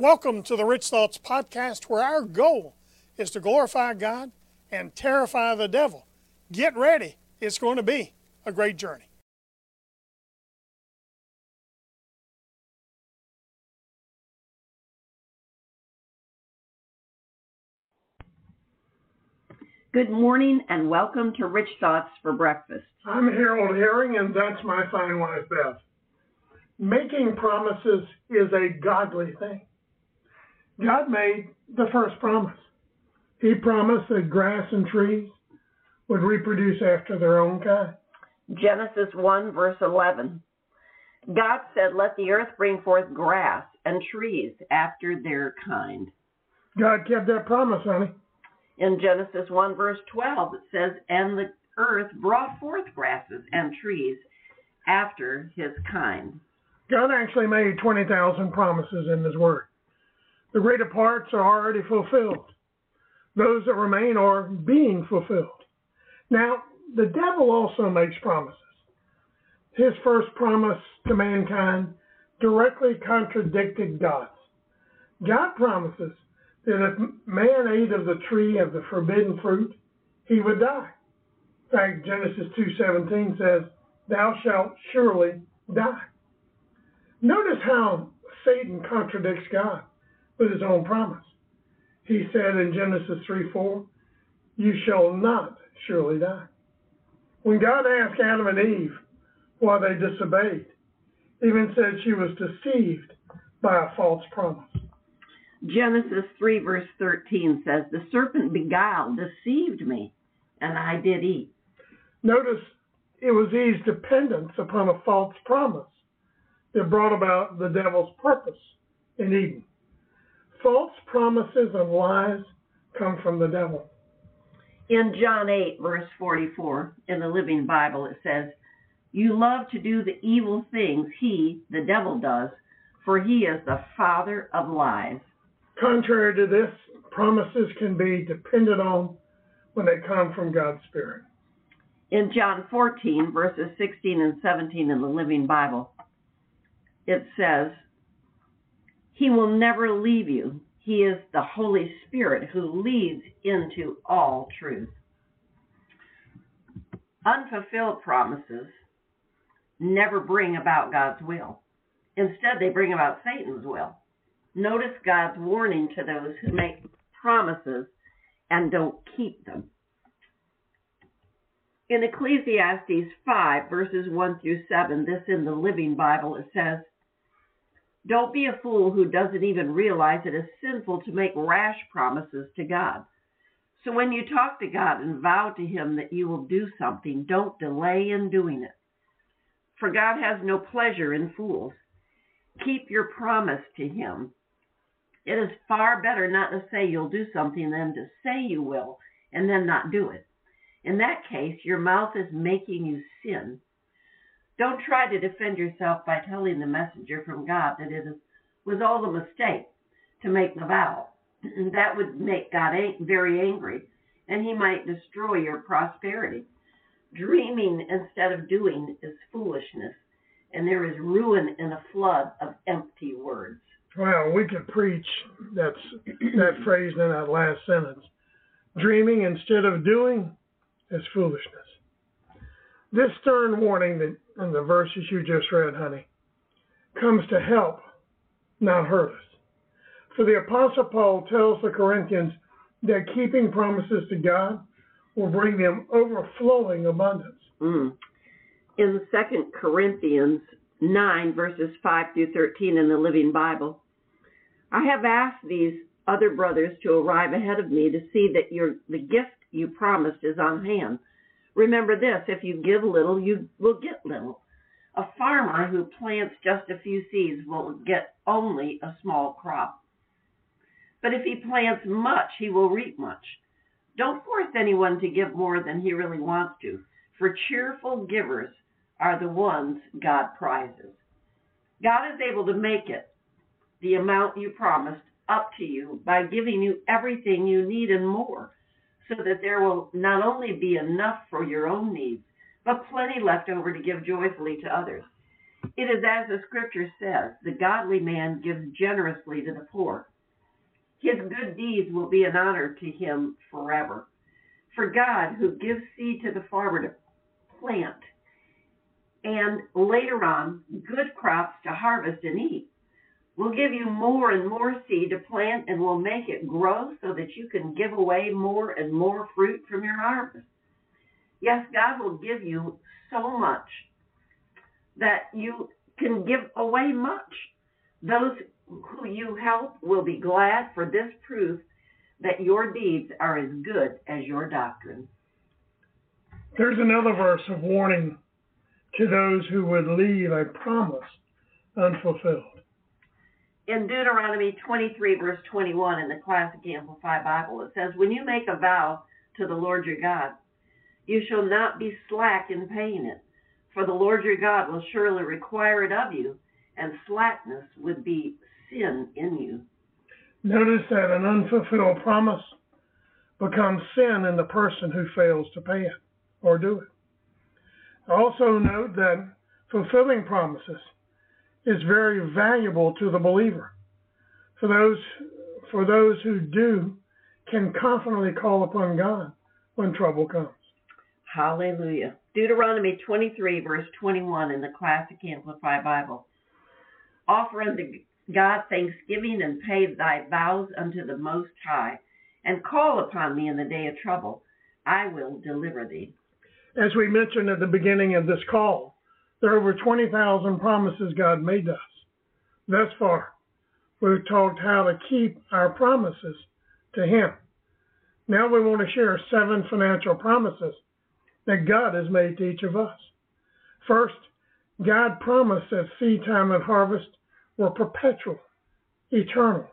Welcome to the Rich Thoughts Podcast, where our goal is to glorify God and terrify the devil. Get ready. It's going to be a great journey. Good morning and welcome to Rich Thoughts for Breakfast. I'm Harold Herring, and that's my fine wife, Beth. Making promises is a godly thing. God made the first promise. He promised that grass and trees would reproduce after their own kind. Genesis 1 verse 11. God said, "Let the earth bring forth grass and trees after their kind." God kept that promise, honey. In Genesis 1 verse 12, it says, "And the earth brought forth grasses and trees after his kind." God actually made 20,000 promises in His Word. The greater parts are already fulfilled. Those that remain are being fulfilled. Now, the devil also makes promises. His first promise to mankind directly contradicted God's. God promises that if man ate of the tree of the forbidden fruit, he would die. In fact, Genesis 2:17 says, "Thou shalt surely die." Notice how Satan contradicts God with his own promise. He said in Genesis 3:4, "You shall not surely die." When God asked Adam and Eve why they disobeyed, even said she was deceived by a false promise. Genesis 3 verse 13 says, "The serpent beguiled, deceived me, and I did eat." Notice it was Eve's dependence upon a false promise that brought about the devil's purpose in Eden. False promises and lies come from the devil. In John 8 verse 44, in the Living Bible, it says, "You love to do the evil things he, the devil, does, for he is the father of lies." Contrary to this, promises can be depended on when they come from God's Spirit. In John 14 verses 16 and 17 in the Living Bible, it says, "He will never leave you. He is the Holy Spirit who leads into all truth." Unfulfilled promises never bring about God's will. Instead, they bring about Satan's will. Notice God's warning to those who make promises and don't keep them. In Ecclesiastes 5, verses 1 through 7, this in the Living Bible, it says, "Don't be a fool who doesn't even realize it is sinful to make rash promises to God. So when you talk to God and vow to Him that you will do something, don't delay in doing it. For God has no pleasure in fools. Keep your promise to Him. It is far better not to say you'll do something than to say you will and then not do it. In that case, your mouth is making you sin. Don't try to defend yourself by telling the messenger from God that it was all a mistake to make the vow. That would make God very angry, and He might destroy your prosperity. Dreaming instead of doing is foolishness, and there is ruin in a flood of empty words." Well, we could preach that phrase in that last sentence. Dreaming instead of doing is foolishness. This stern warning that in the verses you just read, honey, comes to help, not hurt us. For the Apostle Paul tells the Corinthians that keeping promises to God will bring them overflowing abundance. In 2 Corinthians 9, verses 5 through 13 in the Living Bible, "I have asked these other brothers to arrive ahead of me to see that the gift you promised is on hand. Remember this, if you give little, you will get little. A farmer who plants just a few seeds will get only a small crop. But if he plants much, he will reap much. Don't force anyone to give more than he really wants to, for cheerful givers are the ones God prizes." God is able to make it, the amount you promised, up to you by giving you everything you need and more, so that there will not only be enough for your own needs, but plenty left over to give joyfully to others. It is as the scripture says, the godly man gives generously to the poor. His good deeds will be an honor to him forever. For God, who gives seed to the farmer to plant, and later on, good crops to harvest and eat, will give you more and more seed to plant and will make it grow so that you can give away more and more fruit from your harvest. Yes, God will give you so much that you can give away much. Those who you help will be glad, for this proves that your deeds are as good as your doctrine. There's another verse of warning to those who would leave a promise unfulfilled. In Deuteronomy 23, verse 21 in the Classic Amplified Bible, it says, when you make a vow to the Lord your God, you shall not be slack in paying it, for the Lord your God will surely require it of you, and slackness would be sin in you. Notice that an unfulfilled promise becomes sin in the person who fails to pay it or do it. Also note that fulfilling promises is very valuable to the believer. For those who do can confidently call upon God when trouble comes. Hallelujah. Deuteronomy 23, verse 21 in the Classic Amplified Bible. Offer unto God thanksgiving and pay thy vows unto the Most High, and call upon me in the day of trouble. I will deliver thee. As we mentioned at the beginning of this call, there are over 20,000 promises God made us. Thus far, we've talked how to keep our promises to Him. Now we want to share 7 financial promises that God has made to each of us. First, God promised that seed time and harvest were perpetual, eternal.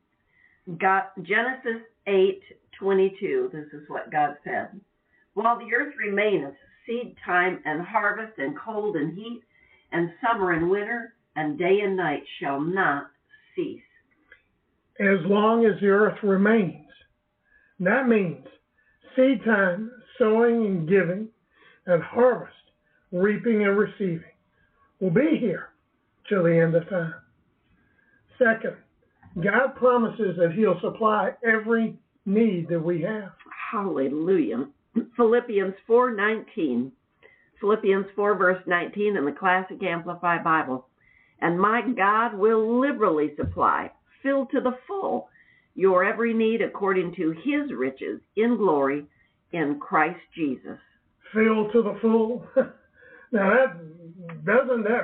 Genesis 8:22, this is what God said. While the earth remaineth, seed time and harvest, and cold and heat, and summer and winter, and day and night shall not cease. As long as the earth remains. That means seed time, sowing and giving, and harvest, reaping and receiving, will be here till the end of time. Second, God promises that He'll supply every need that we have. Hallelujah. Philippians 4:19. Philippians 4, verse 19 in the Classic Amplified Bible. And my God will liberally supply, fill to the full, your every need according to His riches in glory in Christ Jesus. Fill to the full? Now that doesn't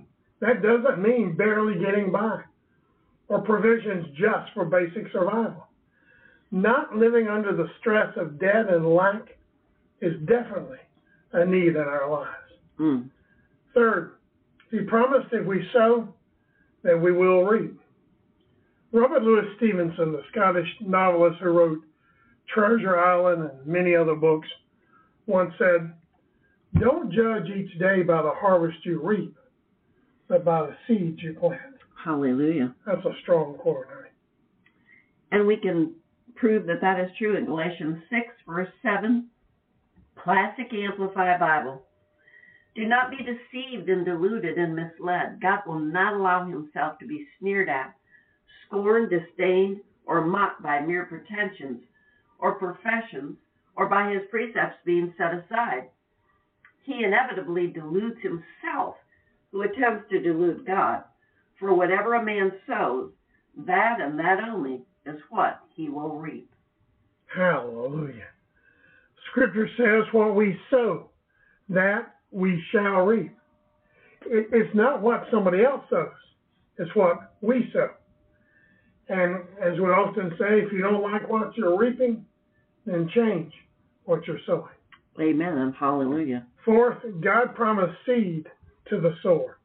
mean barely getting by or provisions just for basic survival. Not living under the stress of debt and lack is definitely a need in our lives. Third, He promised if we sow, that we will reap. Robert Louis Stevenson, the Scottish novelist who wrote Treasure Island and many other books, once said, don't judge each day by the harvest you reap, but by the seeds you plant. Hallelujah. That's a strong quote, honey. And we can prove that that is true in Galatians 6, verse 7, Classic Amplified Bible. Do not be deceived and deluded and misled. God will not allow Himself to be sneered at, scorned, disdained, or mocked by mere pretensions or professions, or by His precepts being set aside. He inevitably deludes himself who attempts to delude God. For whatever a man sows, that and that only is what he will reap. Hallelujah. Scripture says what we sow, that we shall reap. It's not what somebody else sows. It's what we sow. And as we often say, if you don't like what you're reaping, then change what you're sowing. Amen and hallelujah. Fourth, God promised seed to the sower.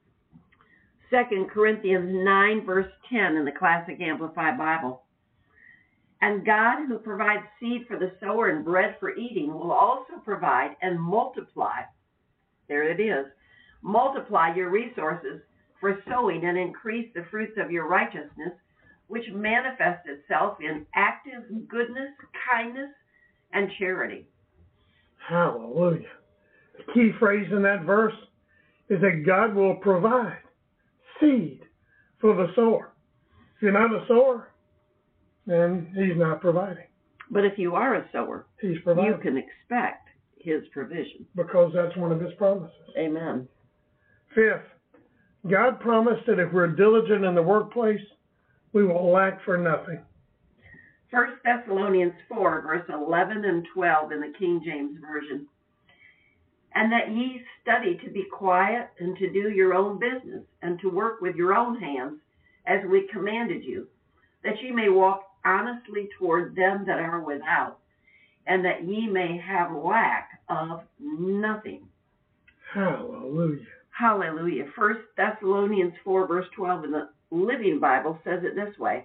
2 Corinthians 9, verse 10 in the Classic Amplified Bible. And God, who provides seed for the sower and bread for eating, will also provide and multiply. There it is. Multiply your resources for sowing and increase the fruits of your righteousness, which manifests itself in active goodness, kindness, and charity. Hallelujah. The key phrase in that verse is that God will provide seed for the sower. If you're not a sower, then he's not providing. But if you are a sower, He's providing. you can expect his provision. Because that's one of his promises. Amen. Fifth, God promised that if we're diligent in the workplace, we will lack for nothing. 1 Thessalonians 4, verse 11 and 12 in the King James Version. And that ye study to be quiet and to do your own business and to work with your own hands as we commanded you, that ye may walk honestly toward them that are without, and that ye may have lack of nothing. Hallelujah. Hallelujah. 1 Thessalonians 4, verse 12 in the Living Bible says it this way.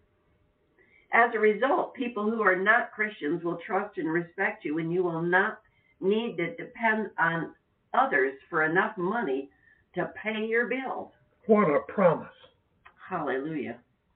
As a result, people who are not Christians will trust and respect you, and you will not need to depend on others for enough money to pay your bills. What a promise. Hallelujah.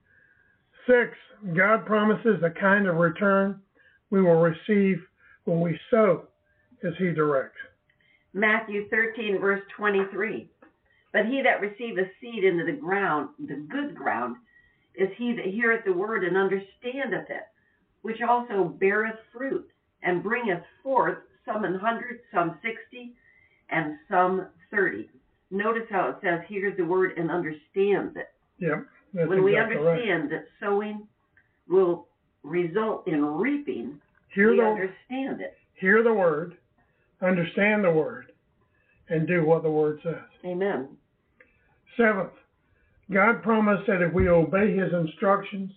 6, God promises a kind of return we will receive when we sow as he directs. Matthew 13, verse 23. But he that receiveth seed into the ground, the good ground, is he that heareth the word and understandeth it, which also beareth fruit, and bringeth forth some 100, some 60, and some 30. Notice how it says, hears the word and understands it. Yep. When we understand that sowing will result in reaping, we understand it. Hear the word, understand the word, and do what the word says. Amen. 7th, God promised that if we obey his instructions,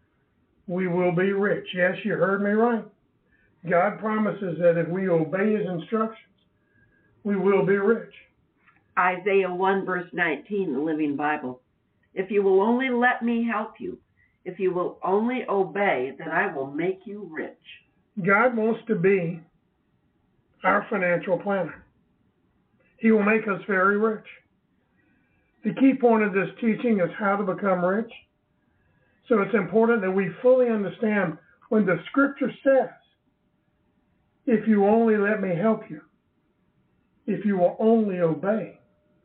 we will be rich. Yes, you heard me right. God promises that if we obey his instructions, we will be rich. Isaiah 1, verse 19, the Living Bible. If you will only let me help you, if you will only obey, then I will make you rich. God wants to be our financial planner. He will make us very rich. The key point of this teaching is how to become rich. So it's important that we fully understand when the scripture says, if you only let me help you, if you will only obey,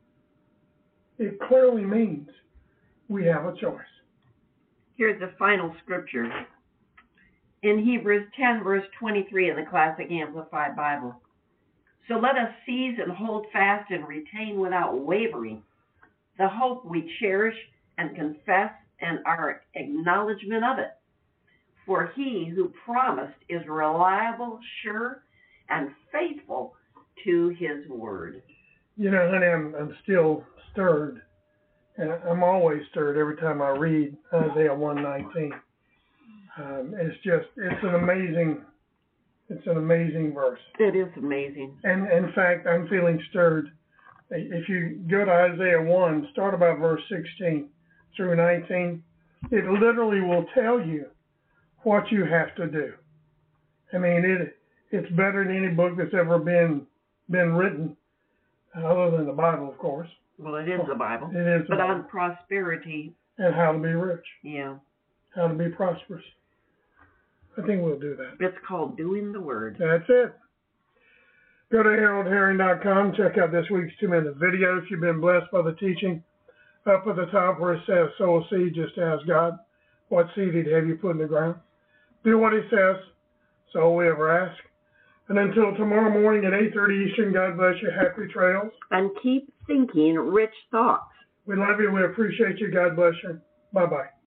it clearly means we have a choice. Here's the final scripture. In Hebrews 10, verse 23 in the Classic Amplified Bible. So let us seize and hold fast and retain without wavering the hope we cherish and confess and our acknowledgement of it. For he who promised is reliable, sure, and faithful to his word. You know, honey, I'm still stirred. And I'm always stirred every time I read Isaiah 1:19. It's an amazing verse. It is amazing. And in fact, I'm feeling stirred. If you go to Isaiah 1, start about verse 16 through 19, it literally will tell you what you have to do. I mean, it's better than any book that's ever been written, other than the Bible, of course. Well, it is the Bible. It is the Bible. On prosperity. And how to be rich. Yeah. How to be prosperous. I think we'll do that. It's called Doing the Word. That's it. Go to HaroldHerring.com. Check out this week's 2-minute video if you've been blessed by the teaching. Up at the top where it says sow a seed, just ask God what seed he'd have you put in the ground. Do what he says. That's all we ever ask. And until tomorrow morning at 8:30 Eastern, God bless you. Happy trails. And keep thinking rich thoughts. We love you. We appreciate you. God bless you. Bye-bye.